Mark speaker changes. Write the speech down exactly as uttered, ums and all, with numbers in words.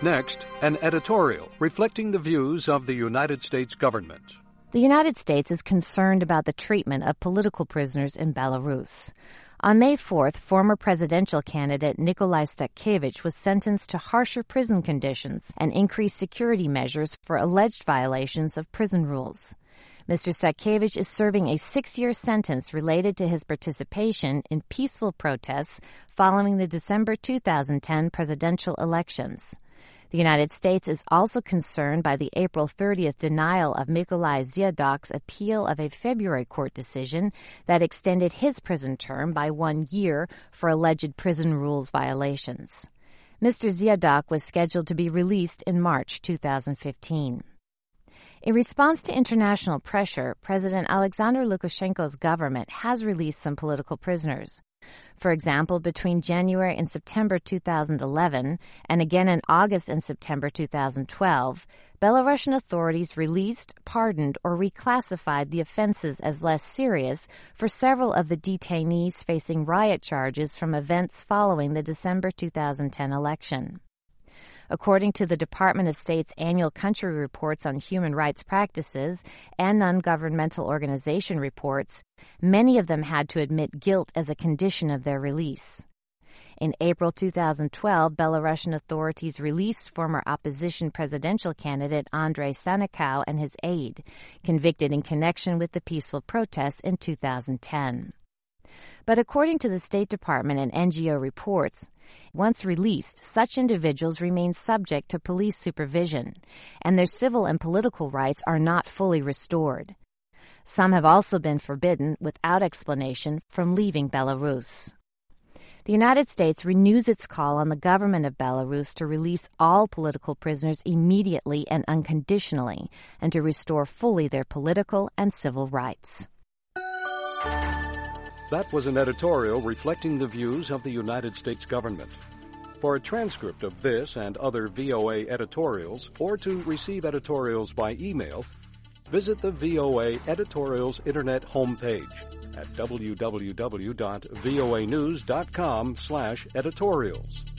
Speaker 1: Next, an editorial reflecting the views of the United States government.
Speaker 2: The United States is concerned about the treatment of political prisoners in Belarus. On May fourth, former presidential candidate Nikolai Statkevich was sentenced to harsher prison conditions and increased security measures for alleged violations of prison rules. Mister Statkevich is serving a six-year sentence related to his participation in peaceful protests following the December two thousand ten presidential elections. The United States is also concerned by the April thirtieth denial of Mykolai Ziadok's appeal of a February court decision that extended his prison term by one year for alleged prison rules violations. Mister Ziadok was scheduled to be released in March two thousand fifteen. In response to international pressure, President Alexander Lukashenko's government has released some political prisoners. For example, between January and September two thousand eleven, and again in August and September two thousand twelve, Belarusian authorities released, pardoned, or reclassified the offenses as less serious for several of the detainees facing riot charges from events following the December two thousand ten election. According to the Department of State's annual country reports on human rights practices and non-governmental organization reports, many of them had to admit guilt as a condition of their release. In April two thousand twelve, Belarusian authorities released former opposition presidential candidate Andrei Sanikow and his aide, convicted in connection with the peaceful protests in two thousand ten. But according to the State Department and N G O reports, once released, such individuals remain subject to police supervision, and their civil and political rights are not fully restored. Some have also been forbidden, without explanation, from leaving Belarus. The United States renews its call on the government of Belarus to release all political prisoners immediately and unconditionally, and to restore fully their political and civil rights.
Speaker 1: That was an editorial reflecting the views of the United States government. For a transcript of this and other V O A editorials, or to receive editorials by email, visit the V O A Editorials Internet homepage at w w w dot voa news dot com slash editorials.